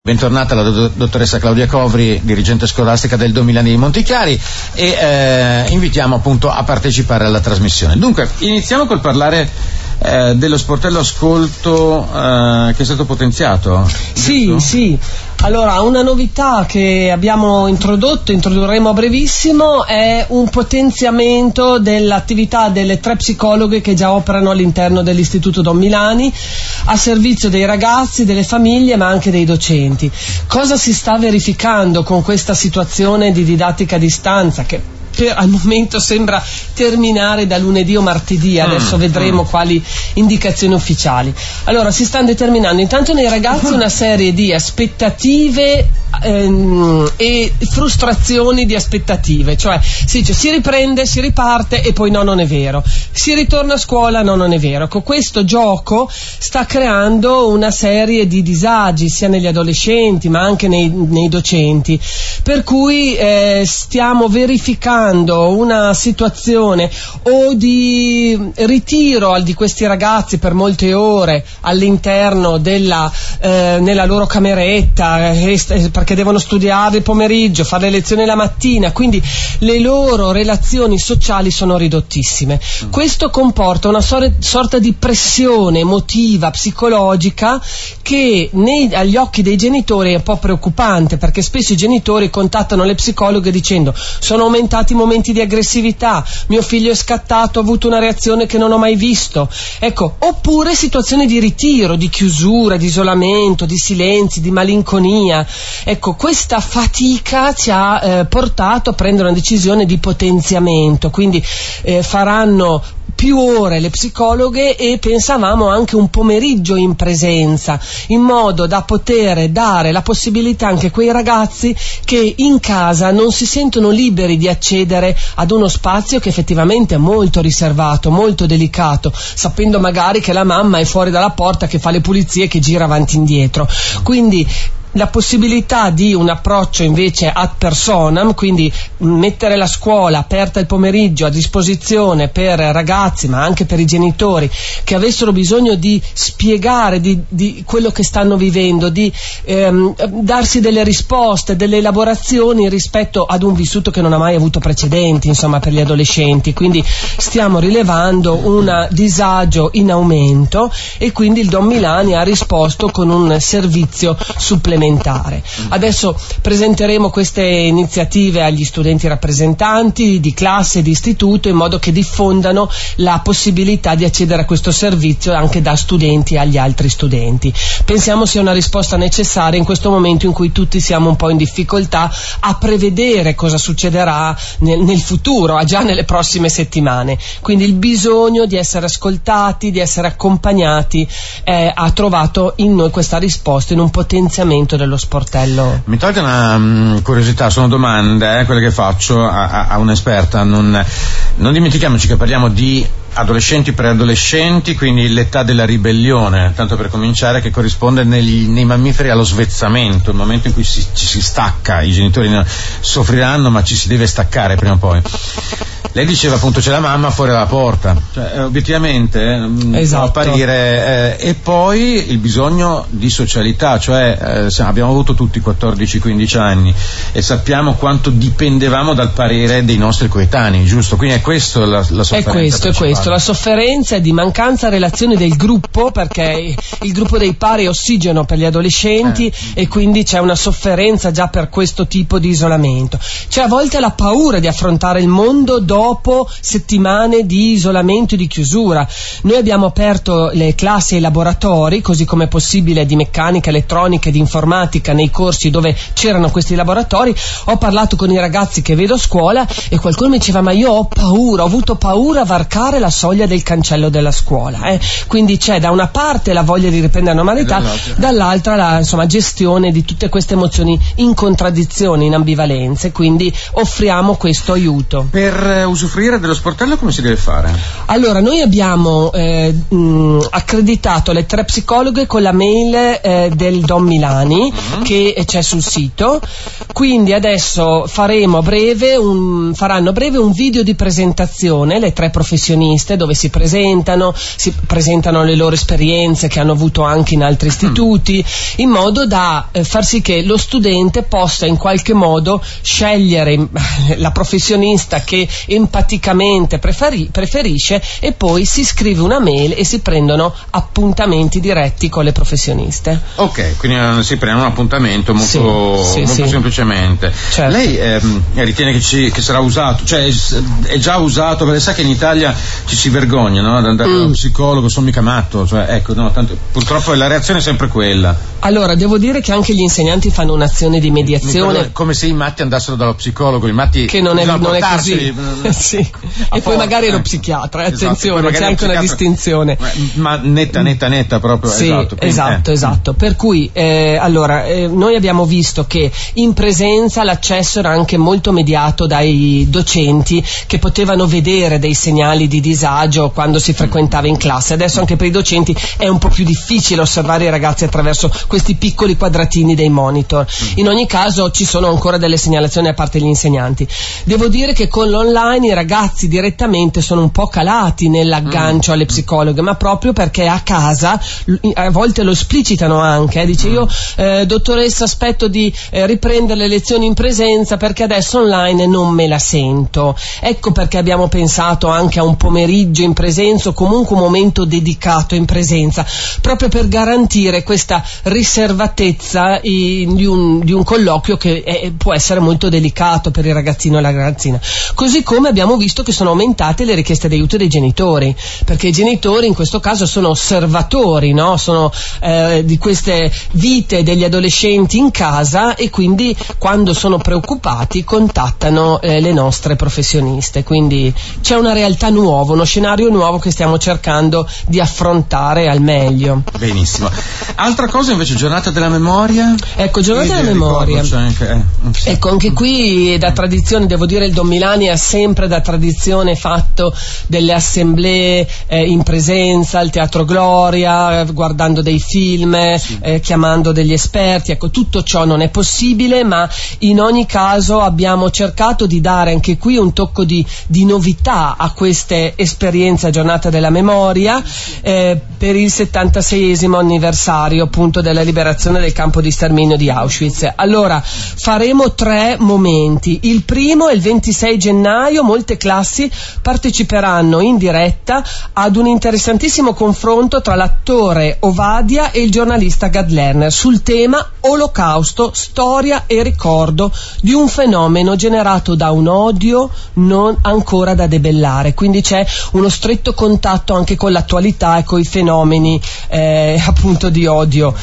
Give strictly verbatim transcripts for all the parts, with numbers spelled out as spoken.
Bentornata la do- dottoressa Claudia Covri, dirigente scolastica del Don Milani di Montichiari, e eh, invitiamo appunto a partecipare alla trasmissione. Dunque, iniziamo col parlare eh, dello sportello ascolto eh, che è stato potenziato. Sì, giusto? Sì. Allora, una novità che abbiamo introdotto, introdurremo a brevissimo, è un potenziamento dell'attività delle tre psicologhe che già operano all'interno dell'Istituto Don Milani, a servizio dei ragazzi, delle famiglie, ma anche dei docenti. Cosa si sta verificando con questa situazione di didattica a distanza che per, al momento sembra terminare da lunedì o martedì, adesso mm, vedremo mm. quali indicazioni ufficiali. Allora, si stanno determinando intanto nei ragazzi una serie di aspettative ehm, e frustrazioni di aspettative, cioè si dice si riprende, si riparte e poi no, non è vero, si ritorna a scuola, no, non è vero. Ecco, questo gioco sta creando una serie di disagi sia negli adolescenti ma anche nei, nei docenti, per cui eh, stiamo verificando una situazione o di ritiro di questi ragazzi per molte ore all'interno della eh, nella loro cameretta eh, perché devono studiare il pomeriggio, fare le lezioni la mattina, quindi le loro relazioni sociali sono ridottissime. Mm. Questo comporta una sor- sorta di pressione emotiva, psicologica, che nei, agli occhi dei genitori è un po' preoccupante, perché spesso i genitori contattano le psicologhe dicendo: sono aumentati momenti di aggressività, mio figlio è scattato, ha avuto una reazione che non ho mai visto, ecco, oppure situazioni di ritiro, di chiusura, di isolamento, di silenzi, di malinconia. Ecco, questa fatica ci ha eh, portato a prendere una decisione di potenziamento, quindi eh, faranno più ore le psicologhe e pensavamo anche un pomeriggio in presenza, in modo da poter dare la possibilità anche a quei ragazzi che in casa non si sentono liberi di accedere ad uno spazio che effettivamente è molto riservato, molto delicato, sapendo magari che la mamma è fuori dalla porta che fa le pulizie e che gira avanti e indietro. Quindi la possibilità di un approccio invece ad personam, quindi mettere la scuola aperta il pomeriggio a disposizione per ragazzi ma anche per i genitori che avessero bisogno di spiegare di, di quello che stanno vivendo, di ehm, darsi delle risposte, delle elaborazioni rispetto ad un vissuto che non ha mai avuto precedenti, insomma, per gli adolescenti. Quindi stiamo rilevando un disagio in aumento e quindi il Don Milani ha risposto con un servizio supplementare. Adesso presenteremo queste iniziative agli studenti rappresentanti di classe e di istituto, in modo che diffondano la possibilità di accedere a questo servizio anche da studenti agli altri studenti. Pensiamo sia una risposta necessaria in questo momento in cui tutti siamo un po' in difficoltà a prevedere cosa succederà nel, nel futuro, già nelle prossime settimane. Quindi il bisogno di essere ascoltati, di essere accompagnati eh, ha trovato in noi questa risposta, in un potenziamento dello sportello. Mi tolgo una um, curiosità, sono domande eh, quelle che faccio a, a, a un'esperta. Non, non dimentichiamoci che parliamo di adolescenti, preadolescenti, quindi l'età della ribellione, tanto per cominciare, che corrisponde negli, nei mammiferi allo svezzamento, il momento in cui si, ci si stacca. I genitori no, soffriranno, ma ci si deve staccare prima o poi. Lei diceva appunto c'è la mamma fuori dalla porta, cioè, eh, obiettivamente eh, esatto. può apparire eh, e poi il bisogno di socialità, cioè eh, abbiamo avuto tutti quattordici quindici anni e sappiamo quanto dipendevamo dal parere dei nostri coetanei, giusto? Quindi è questo la, la sofferenza. È questo, è questo, la sofferenza è di mancanza relazioni del gruppo, perché il gruppo dei pari è ossigeno per gli adolescenti eh. e quindi c'è una sofferenza già per questo tipo di isolamento. C'è a volte la paura di affrontare il mondo dopo settimane di isolamento e di chiusura. Noi abbiamo aperto le classi e i laboratori, così come è possibile, di meccanica, elettronica e di informatica nei corsi dove c'erano questi laboratori. Ho parlato con i ragazzi che vedo a scuola e qualcuno mi diceva: ma io ho paura, ho avuto paura a varcare la soglia del cancello della scuola. Eh. Quindi c'è da una parte la voglia di riprendere la normalità, dall'altra, dall'altra la insomma, gestione di tutte queste emozioni in contraddizione, in ambivalenze, quindi offriamo questo aiuto. Per usufruire dello sportello come si deve fare? Allora, noi abbiamo eh, mh, accreditato le tre psicologhe con la mail eh, del Don Milani uh-huh. che c'è sul sito, quindi adesso faremo a breve un, faranno a breve un video di presentazione, le tre professioniste professioniste dove si presentano, si presentano le loro esperienze che hanno avuto anche in altri istituti, in modo da eh, far sì che lo studente possa in qualche modo scegliere la professionista che empaticamente preferi- preferisce e poi si scrive una mail e si prendono appuntamenti diretti con le professioniste. Ok, quindi uh, si prende un appuntamento molto, sì, sì, molto sì. semplicemente. Certo. Lei ehm, ritiene che, ci, che sarà usato, cioè è già usato, perché sa che in Italia ci si vergogna, no? Ad andare mm. dallo psicologo, sono mica matto, cioè, ecco, no, tanto, purtroppo la reazione è sempre quella. Allora, devo dire che anche gli insegnanti fanno un'azione di mediazione. Come se i matti andassero dallo psicologo, i matti che non è, non è così. sì. E poi forza, magari eh. lo psichiatra, esatto, attenzione, c'è anche una distinzione. Ma netta, netta, netta proprio. Sì, esatto, quindi, esatto, eh. esatto. Per cui, eh, allora, eh, noi abbiamo visto che in presenza l'accesso era anche molto mediato dai docenti che potevano vedere dei segnali di disagio quando si frequentava in classe. Adesso anche per i docenti è un po' più difficile osservare i ragazzi attraverso questi piccoli quadratini dei monitor. In ogni caso ci sono ancora delle segnalazioni a parte gli insegnanti. Devo dire che con l'online i ragazzi direttamente sono un po' calati nell'aggancio alle psicologhe, ma proprio perché a casa a volte lo esplicitano anche, eh, dice io eh, dottoressa aspetto di eh, riprendere le lezioni in presenza perché adesso online non me la sento. Ecco perché abbiamo pensato anche a un pomeriggio in presenza o comunque un momento dedicato in presenza, proprio per garantire questa riservatezza in, di, un, di un colloquio che è, può essere molto delicato per il ragazzino e la ragazzina. Così come abbiamo visto che sono aumentate le richieste di aiuto dei genitori, perché i genitori in questo caso sono osservatori, no? Sono eh, di queste vite degli adolescenti in casa e quindi quando sono preoccupati contattano eh, le nostre professioniste. Quindi c'è una realtà nuova, uno scenario nuovo che stiamo cercando di affrontare al meglio. Benissimo. Altra cosa invece, giornata della memoria. Ecco, giornata della memoria. Anche, eh, sì. Ecco, anche qui da tradizione, devo dire, il Don Milani ha sempre da tradizione fatto delle assemblee eh, in presenza al Teatro Gloria, guardando dei film, sì. eh, chiamando degli esperti. Ecco, tutto ciò non è possibile, ma in ogni caso abbiamo cercato di dare anche qui un tocco di, di novità a queste esperienze a giornata della memoria eh, per il settantaseiesimo anniversario appunto della liberazione del campo di sterminio di Auschwitz. Allora, faremo tre momenti. Il primo è il ventisei gennaio, molte classi parteciperanno in diretta ad un interessantissimo confronto tra l'attore Ovadia e il giornalista Gad Lerner sul tema Olocausto, storia e ricordo di un fenomeno generato da un odio non ancora da debellare. Quindi c'è uno stretto contatto anche con l'attualità e con i fenomeni eh, appunto di odio.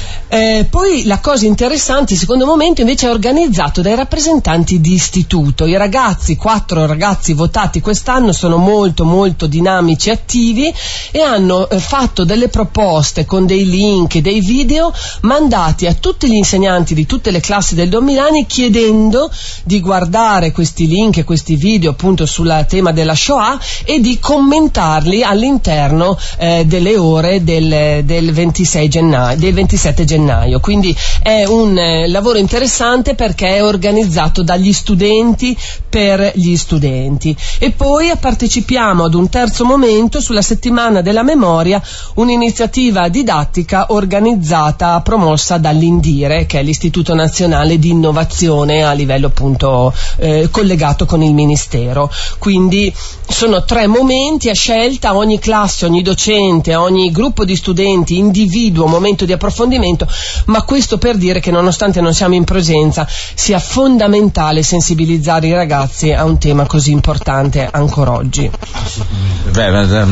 Eh, poi la cosa interessante, il secondo momento invece è organizzato dai rappresentanti di istituto. I ragazzi, quattro ragazzi votati quest'anno, sono molto molto dinamici e attivi e hanno eh, fatto delle proposte con dei link e dei video mandati a tutti gli insegnanti di tutte le classi del Don Milani, chiedendo di guardare questi link e questi video appunto sul tema della Shoah e di commentarli all'interno eh, delle ore del, del ventisei gennaio, del ventisette gennaio. Quindi è un eh, lavoro interessante perché è organizzato dagli studenti per gli studenti. E poi partecipiamo ad un terzo momento sulla settimana della memoria, un'iniziativa didattica organizzata, promossa dall'Indire, che è l'Istituto Nazionale di Innovazione a livello appunto eh, collegato con il Ministero. Quindi sono tre momenti a scelta, ogni classe, ogni docente, ogni gruppo di studenti individua un momento di approfondimento, ma questo per dire che nonostante non siamo in presenza sia fondamentale sensibilizzare i ragazzi a un tema così importante ancora oggi. Beh,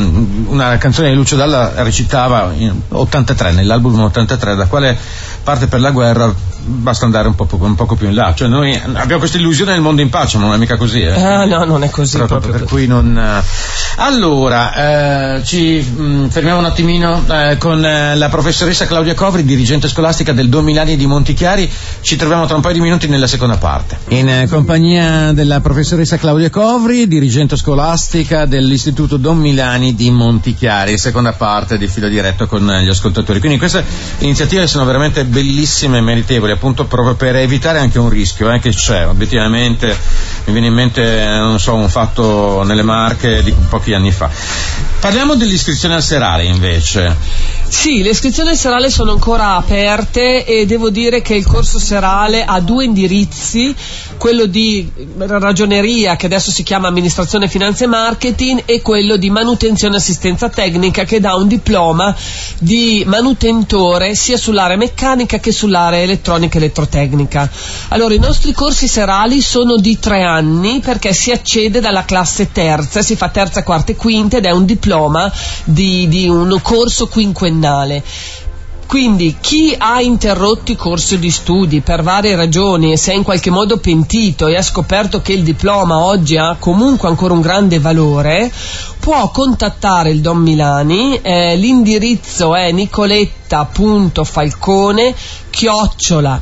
una canzone di Lucio Dalla recitava in ottantatré, nell'album ottantatré, da quale parte per la guerra basta andare un, po', un poco più in là. Cioè noi abbiamo questa illusione del mondo in pace, ma non è mica così. Eh? Ah, no, non è così. Proprio, proprio per così. Cui non. Allora, eh, ci mh, fermiamo un attimino eh, con eh, la professoressa Claudia Covri, dirigente scolastica del Don Milani di Montichiari. Ci troviamo tra un paio di minuti nella seconda parte. In eh, compagnia della professoressa Claudia Covri, dirigente scolastica dell'Istituto Don Milani di Montichiari, seconda parte di Filo Diretto con gli ascoltatori. Quindi queste iniziative sono veramente bellissime e meritevoli, appunto proprio per evitare anche un rischio eh, che c'è. Obiettivamente mi viene in mente, non so, un fatto nelle Marche di pochi anni fa. Parliamo dell'iscrizione al serale invece. Sì, le iscrizioni al serale sono ancora aperte e devo dire che il corso serale ha due indirizzi, quello di ragioneria, che adesso si chiama amministrazione, finanza e marketing, e quello di manutenzione e assistenza tecnica, che dà un diploma di manutentore sia sull'area meccanica che sull'area elettronica e elettrotecnica. Allora, i nostri corsi serali sono di tre anni perché si accede dalla classe terza, si fa terza, quarta e quinta ed è un diploma di, di un corso quinquennale. Quindi chi ha interrotto i corsi di studi per varie ragioni e si è in qualche modo pentito e ha scoperto che il diploma oggi ha comunque ancora un grande valore, può contattare il Don Milani. Eh, l'indirizzo è nicoletta.falcone chiocciola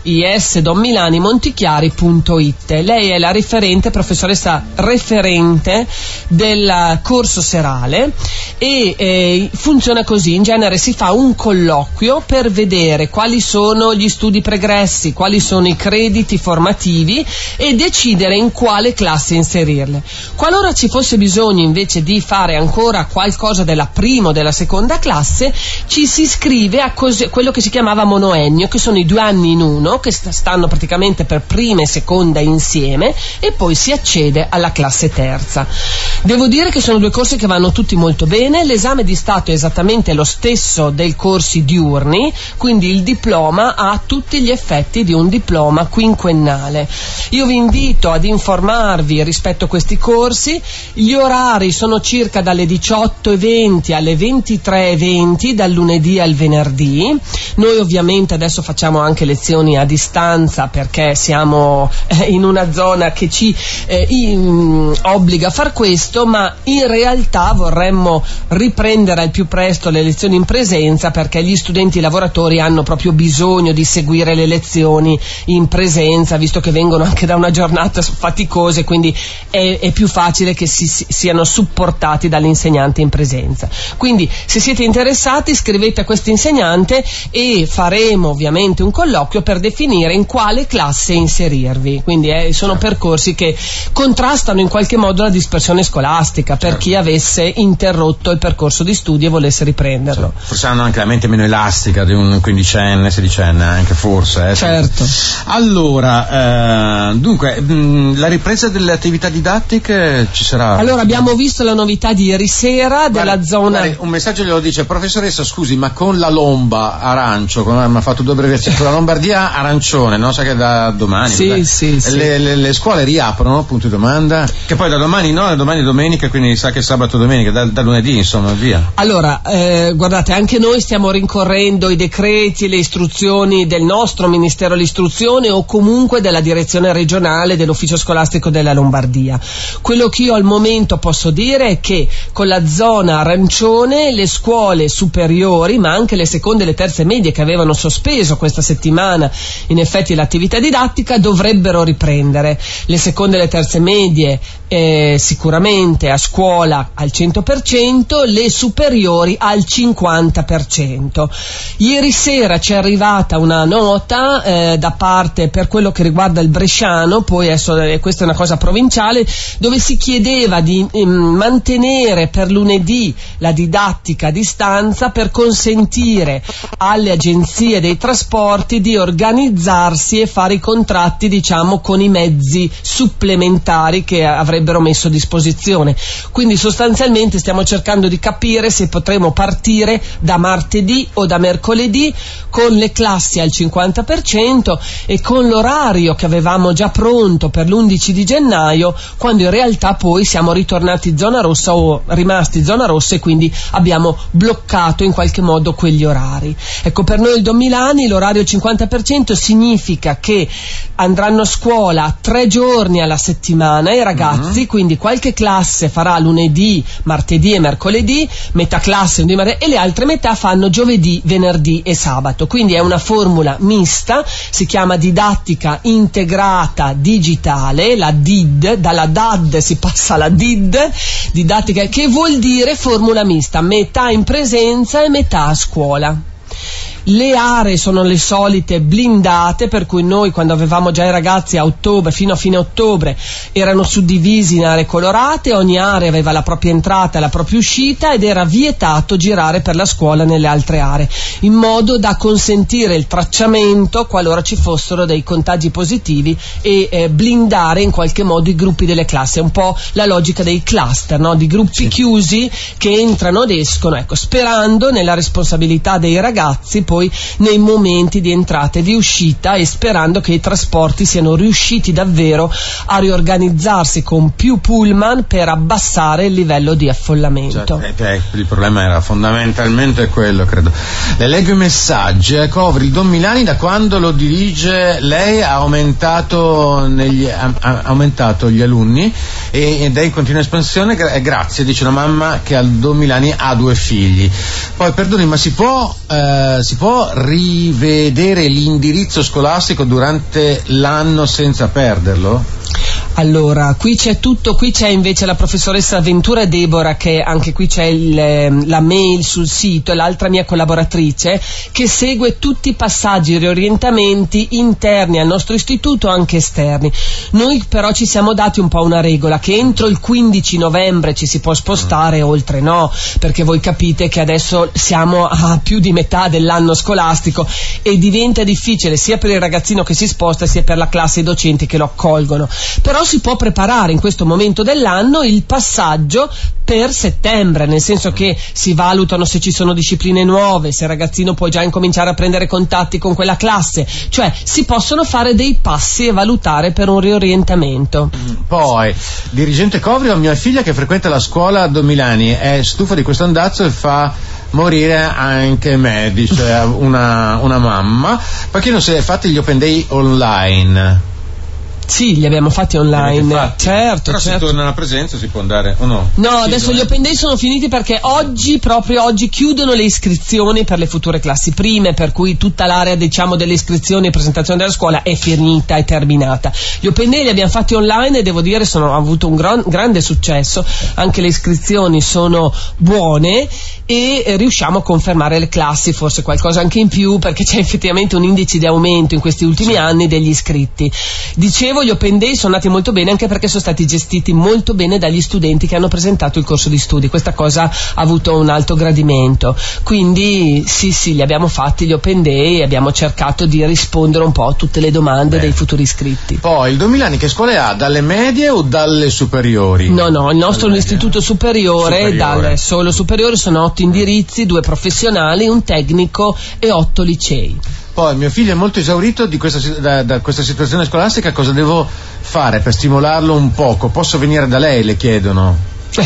isdomilanimontichiari.it. Lei è la referente, professoressa referente del corso serale e eh, funziona così: in genere si fa un colloquio per vedere quali sono gli studi pregressi, quali sono i crediti formativi e decidere in quale classe inserirle. Qualora ci fosse bisogno invece di fare ancora qualcosa della prima o della seconda classe, ci si iscrive a cos- quello che si chiamava monoennio, che sono i due anni in uno, che st- stanno praticamente per prima e seconda insieme, e poi si accede alla classe terza. Devo dire che sono due corsi che vanno tutti molto bene. L'esame di Stato è esattamente lo stesso dei corsi diurni, quindi il diploma ha tutti gli effetti di un diploma quinquennale. Io vi invito ad informarvi rispetto a questi corsi. Gli orari sono circa dalle diciotto e venti alle ventitré e venti, dal lunedì al venerdì. Noi ovviamente adesso facciamo anche lezioni a distanza perché siamo eh, in una zona che ci eh, in, obbliga a far questo, ma in realtà vorremmo riprendere al più presto le lezioni in presenza, perché gli studenti lavoratori hanno proprio bisogno di seguire le lezioni in presenza, visto che vengono anche da una giornata faticose, quindi è, è più facile che si, si, siano supportati dall'insegnante in presenza. Quindi se siete interessati scrivete a questo insegnante e faremo ovviamente un colloquio per definire in quale classe inserirvi. Quindi eh, sono percorsi che contrastano in qualche modo la dispersione scolastica per certo. chi avesse interrotto il percorso di studi e volesse riprenderlo. Certo. Forse hanno anche la mente meno elastica di un quindicenne, sedicenne, anche forse. Eh, certo. Allora, eh, dunque, mh, la ripresa delle attività didattiche ci sarà? Allora, abbiamo visto la novità di ieri sera della guarda, zona... Guarda, un messaggio glielo dice: professoressa, scusi, ma con la lomba arancio, mi ha fatto due abbreviazioni, con la Lombardia arancione, no? Sa che da domani sì, beh, sì, sì. Le, le, le scuole riaprono, punto di domanda, che poi da domani no, da domani domenica, quindi sa che sabato e domenica, da, da lunedì insomma via. Allora, eh, guardate, anche noi stiamo rincorrendo i decreti e le istruzioni del nostro Ministero dell'Istruzione o comunque della direzione regionale dell'ufficio scolastico della Lombardia. Quello che io al momento posso dire è che con la zona arancione le scuole superiori, ma anche le seconde e le terze medie che avevano sospeso questa settimana in effetti l'attività didattica, dovrebbero riprendere. Le seconde e le terze medie eh, sicuramente a scuola al cento per cento, le superiori al cinquanta per cento. Ieri sera ci è arrivata una nota eh, da parte, per quello che riguarda il bresciano, poi adesso eh, questa è una cosa provinciale, dove si chiedeva di eh, mantenere per lunedì la didattica a distanza per consentire alle agenzie dei trasporti di organizzarsi e fare i contratti, diciamo, con i mezzi supplementari che avrebbero messo a disposizione. Quindi sostanzialmente stiamo cercando di capire se potremo partire da martedì o da mercoledì con le classi al cinquanta per cento e con l'orario che avevamo già pronto per l'undici di gennaio, quando in realtà poi siamo ritornati zona rossa o siamo rimasti zona rossa e quindi abbiamo bloccato in qualche modo quegli orari. Ecco, per noi il Don Milani l'orario cinquanta per cento significa che andranno a scuola tre giorni alla settimana i ragazzi, mm-hmm. quindi qualche classe farà lunedì, martedì e mercoledì, metà classe lunedì, martedì, e le altre metà fanno giovedì, venerdì e sabato. Quindi è una formula mista, si chiama didattica integrata digitale, la D I D, dalla D A D si passa alla D I D, didattica, che vuol dire formula mista, metà in presenza e metà a scuola. Le aree sono le solite blindate, per cui noi quando avevamo già i ragazzi a ottobre, fino a fine ottobre, erano suddivisi in aree colorate, ogni area aveva la propria entrata e la propria uscita ed era vietato girare per la scuola nelle altre aree, in modo da consentire il tracciamento qualora ci fossero dei contagi positivi e eh, blindare in qualche modo i gruppi delle classi. È un po' la logica dei cluster, no? Di gruppi sì. chiusi che entrano ed escono, ecco, sperando nella responsabilità dei ragazzi poi nei momenti di entrata e di uscita, e sperando che i trasporti siano riusciti davvero a riorganizzarsi con più pullman per abbassare il livello di affollamento. Cioè, eh, il problema era fondamentalmente quello, credo. Le leggo i messaggi. Eh, Covri, il Don Milani da quando lo dirige lei ha aumentato, negli, ha, ha aumentato gli alunni e, ed è in continua espansione, gra- grazie, dice una mamma che al Don Milani ha due figli. Poi perdoni, ma si può eh, si può rivedere l'indirizzo scolastico durante l'anno senza perderlo? Allora, qui c'è tutto, qui c'è invece la professoressa Ventura Debora, che anche qui c'è il, la mail sul sito, e l'altra mia collaboratrice, che segue tutti i passaggi e riorientamenti interni al nostro istituto, anche esterni. Noi però ci siamo dati un po' una regola, che entro il quindici novembre ci si può spostare, oltre no, perché voi capite che adesso siamo a più di metà dell'anno scolastico e diventa difficile sia per il ragazzino che si sposta sia per la classe e i docenti che lo accolgono. Però si può preparare in questo momento dell'anno il passaggio per settembre, nel senso che si valutano se ci sono discipline nuove, se il ragazzino può già incominciare a prendere contatti con quella classe, cioè si possono fare dei passi e valutare per un riorientamento. Poi, dirigente Covrio, mia figlia che frequenta la scuola a Don Milani è stufa di questo andazzo e fa morire anche me, dice una, una mamma. Perché non si è fatti gli open day online? Sì, li abbiamo fatti online, fatti. certo. Però certo. se torna alla presenza si può andare o no? No, sì, adesso gli open day sono finiti perché oggi, proprio oggi, chiudono le iscrizioni per le future classi prime, per cui tutta l'area, diciamo, delle iscrizioni e presentazione della scuola è finita, è terminata. Gli open day li abbiamo fatti online e devo dire sono hanno avuto un gran, grande successo, anche le iscrizioni sono buone e eh, riusciamo a confermare le classi, forse qualcosa anche in più, perché c'è effettivamente un indice di aumento in questi ultimi sì. anni degli iscritti. Dicevo, gli open day sono andati molto bene anche perché sono stati gestiti molto bene dagli studenti che hanno presentato il corso di studi. Questa cosa ha avuto un alto gradimento, quindi sì sì li abbiamo fatti gli open day e abbiamo cercato di rispondere un po' a tutte le domande Beh. dei futuri iscritti. Poi il Don Milani che scuole ha? Dalle medie o dalle superiori? No no, il nostro è un istituto superiore, superiore. Dalle solo superiori sono otto indirizzi, due professionali, un tecnico e otto licei. Poi mio figlio è molto esaurito di questa, da, da questa situazione scolastica, cosa devo fare per stimolarlo un poco? Posso venire da lei, le chiedono?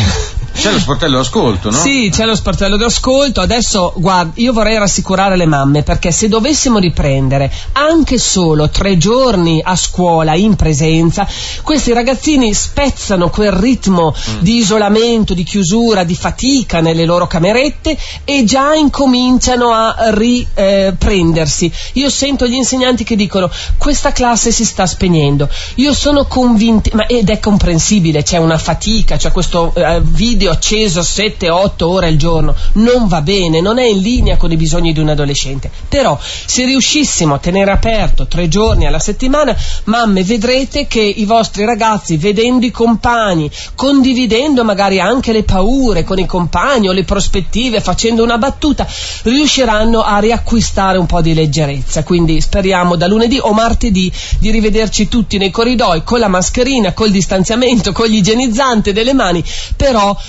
C'è lo sportello d'ascolto, no? Sì, c'è lo sportello d'ascolto. Adesso, guarda, io vorrei rassicurare le mamme, perché se dovessimo riprendere anche solo tre giorni a scuola in presenza, questi ragazzini spezzano quel ritmo mm. di isolamento, di chiusura, di fatica nelle loro camerette e già incominciano a riprendersi. Eh, io sento gli insegnanti che dicono: questa classe si sta spegnendo. Io sono convinta, ma ed è comprensibile, c'è una fatica, c'è questo eh, video acceso sette otto ore al giorno, non va bene, non è in linea con i bisogni di un adolescente. Però se riuscissimo a tenere aperto tre giorni alla settimana, mamme, vedrete che i vostri ragazzi, vedendo i compagni, condividendo magari anche le paure con i compagni o le prospettive, facendo una battuta, riusciranno a riacquistare un po' di leggerezza. Quindi speriamo da lunedì o martedì di rivederci tutti nei corridoi con la mascherina, col distanziamento, con l'igienizzante delle mani, però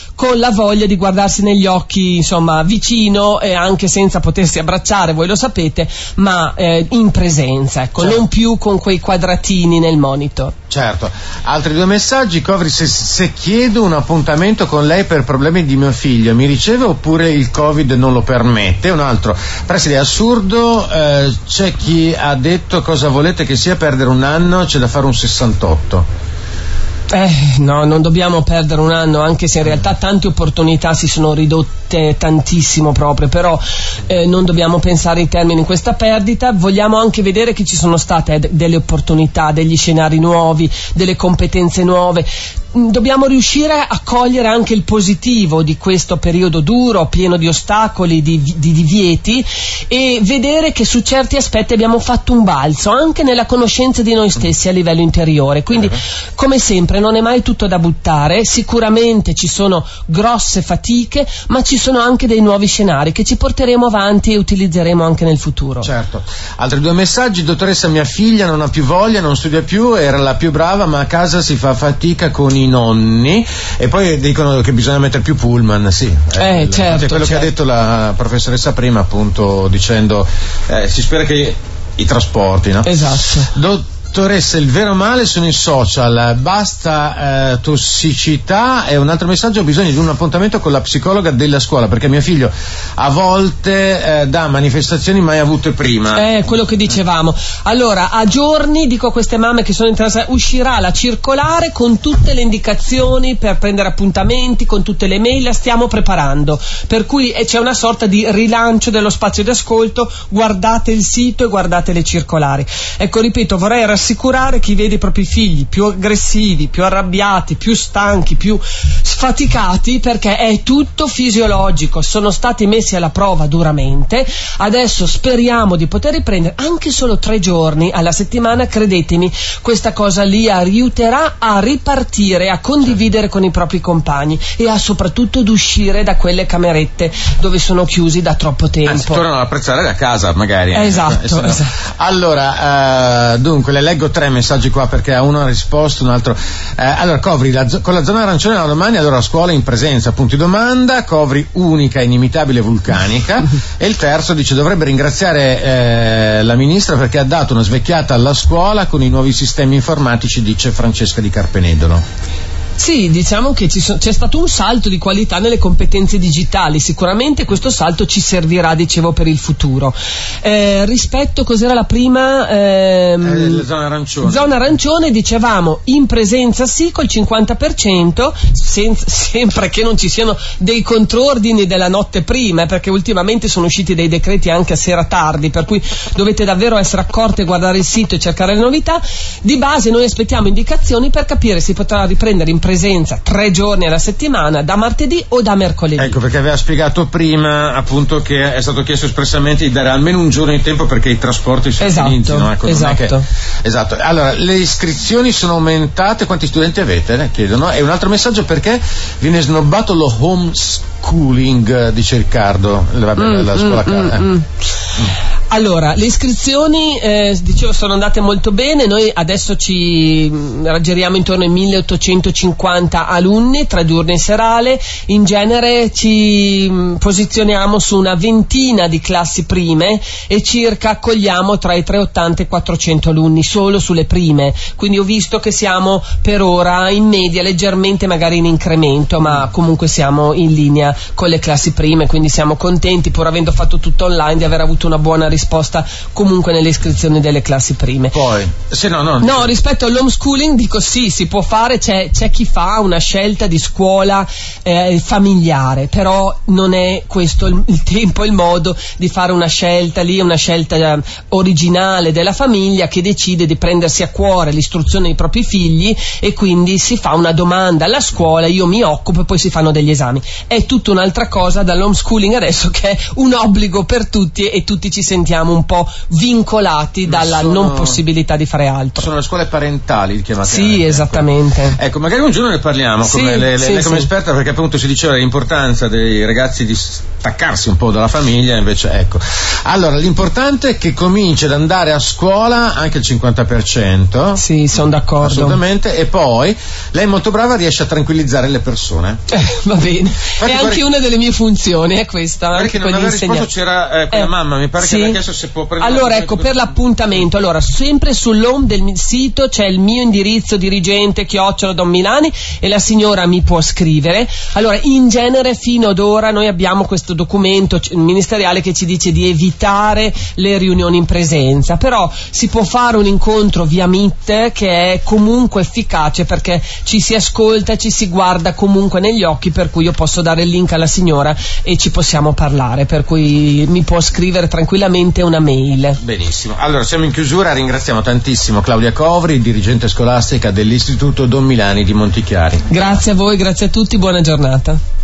con la voglia di guardarsi negli occhi, insomma, vicino, e anche senza potersi abbracciare, voi lo sapete, ma eh, in presenza, ecco, certo. Non più con quei quadratini nel monitor. Certo. Altri due messaggi. Covri, se, se chiedo un appuntamento con lei per problemi di mio figlio, mi riceve oppure il Covid non lo permette? Un altro. Preside, è assurdo, eh, c'è chi ha detto cosa volete che sia perdere un anno, c'è da fare un sessantotto. Eh, no, non dobbiamo perdere un anno, anche se in realtà tante opportunità si sono ridotte tantissimo proprio, però eh, non dobbiamo pensare in termini di questa perdita. Vogliamo anche vedere che ci sono state d- delle opportunità, degli scenari nuovi, delle competenze nuove. Dobbiamo riuscire a cogliere anche il positivo di questo periodo duro, pieno di ostacoli, di, di divieti, e vedere che su certi aspetti abbiamo fatto un balzo anche nella conoscenza di noi stessi a livello interiore. Quindi, come sempre, non è mai tutto da buttare, sicuramente ci sono grosse fatiche, ma ci sono anche dei nuovi scenari che ci porteremo avanti e utilizzeremo anche nel futuro. Certo. Altri due messaggi. Dottoressa, mia figlia non ha più voglia, non studia più, era la più brava, ma a casa si fa fatica con i nonni, e poi dicono che bisogna mettere più pullman. Sì, eh, eh, certo, è quello certo. che ha detto la professoressa prima, appunto, dicendo eh, si spera che i trasporti, no? Esatto. Do- Dottoressa, il vero male sono i social, basta eh, tossicità. E un altro messaggio: ho bisogno di un appuntamento con la psicologa della scuola perché mio figlio a volte eh, dà manifestazioni mai avute prima. Eh, quello che dicevamo. Allora, a giorni, dico a queste mamme che sono interessate, uscirà la circolare con tutte le indicazioni per prendere appuntamenti, con tutte le mail, la stiamo preparando, per cui eh, c'è una sorta di rilancio dello spazio di ascolto. Guardate il sito e guardate le circolari. Ecco, ripeto, vorrei rassicurare chi vede i propri figli più aggressivi, più arrabbiati, più stanchi, più sfaticati, perché è tutto fisiologico, sono stati messi alla prova duramente. Adesso speriamo di poter riprendere anche solo tre giorni alla settimana. Credetemi, questa cosa li aiuterà a ripartire, a condividere con i propri compagni e a soprattutto ad uscire da quelle camerette dove sono chiusi da troppo tempo. Anzi, tornano ad apprezzare la casa, magari. Esatto, eh, no. esatto. Allora, uh, dunque, le leggo tre messaggi qua perché a uno ha risposto, un altro. Eh, allora, Covri, la, con la zona arancione da domani, allora a scuola in presenza, punti domanda. Covri, unica, inimitabile, vulcanica. E il terzo dice: dovrebbe ringraziare eh, la ministra perché ha dato una svecchiata alla scuola con i nuovi sistemi informatici, dice Francesca di Carpenedolo. Sì, diciamo che ci so, c'è stato un salto di qualità nelle competenze digitali, sicuramente questo salto ci servirà, dicevo, per il futuro. Eh, rispetto, cos'era la prima? Ehm, eh, la zona arancione. Zona arancione, dicevamo, in presenza sì, col cinquanta per cento, senza, sempre che non ci siano dei contrordini della notte prima, perché ultimamente sono usciti dei decreti anche a sera tardi, per cui dovete davvero essere accorti e guardare il sito e cercare le novità. Di base noi aspettiamo indicazioni per capire se potrà riprendere in presenza tre giorni alla settimana, da martedì o da mercoledì. Ecco, perché aveva spiegato prima appunto che è stato chiesto espressamente di dare almeno un giorno di tempo perché i trasporti si esatto, utilizzino. Ecco, esatto. Che... esatto. Allora, le iscrizioni sono aumentate, quanti studenti avete? Ne chiedono. E un altro messaggio: perché viene snobbato lo homeschooling, dice Riccardo, vabbè, mm, la scuola mm, eh. mm. Mm. Allora, le iscrizioni, eh, dicevo, sono andate molto bene. Noi adesso ci raggiriamo intorno ai milleottocentocinquanta alunni, tra giorni e serale. In genere ci posizioniamo su una ventina di classi prime e circa accogliamo tra i trecentottanta e i quattrocento alunni solo sulle prime. Quindi ho visto che siamo per ora in media leggermente magari in incremento, ma comunque siamo in linea con le classi prime, quindi siamo contenti, pur avendo fatto tutto online, di aver avuto una buona risposta comunque nelle iscrizioni delle classi prime. Poi, se no, no. No, rispetto all'homeschooling dico sì, si può fare, c'è, c'è chi fa una scelta di scuola eh, familiare, però non è questo il, il tempo, il modo di fare una scelta lì, una scelta eh, originale della famiglia che decide di prendersi a cuore l'istruzione dei propri figli, e quindi si fa una domanda alla scuola, io mi occupo e poi si fanno degli esami. È tutta un'altra cosa dall'homeschooling adesso, che è un obbligo per tutti e tutti ci sentiamo un po' vincolati dalla sono, non possibilità di fare altro. Sono le scuole parentali, chiamate. Sì, anche, esattamente. Ecco. ecco, magari un giorno ne parliamo, sì, come, le, le, sì, lei come sì. esperta, perché appunto si diceva l'importanza dei ragazzi di staccarsi un po' dalla famiglia, invece ecco. Allora, l'importante è che cominci ad andare a scuola anche il cinquanta per cento. Sì, sono d'accordo. Assolutamente. E poi lei è molto brava, riesce a tranquillizzare le persone. Eh, va bene. Infatti, è anche una delle mie funzioni, è questa. Perché non aveva risposto, c'era eh, quella eh, mamma, mi pare sì. che aveva chiesto se può prendere. Allora, ecco, per l'appuntamento, allora, sempre sull'home del sito c'è il mio indirizzo dirigente chiocciola Don Milani e la signora mi può scrivere. Allora, in genere fino ad ora noi abbiamo questo documento ministeriale che ci dice di evitare le riunioni in presenza, però si può fare un incontro via Meet che è comunque efficace perché ci si ascolta, ci si guarda comunque negli occhi, per cui io posso dare il link alla signora e ci possiamo parlare, per cui mi può scrivere tranquillamente una mail. Benissimo, allora siamo in chiusura, ringraziamo tantissimo Claudia Covri, dirigente scolastica dell'Istituto Don Milani di Montichiari. Grazie a voi, grazie a tutti, buona giornata.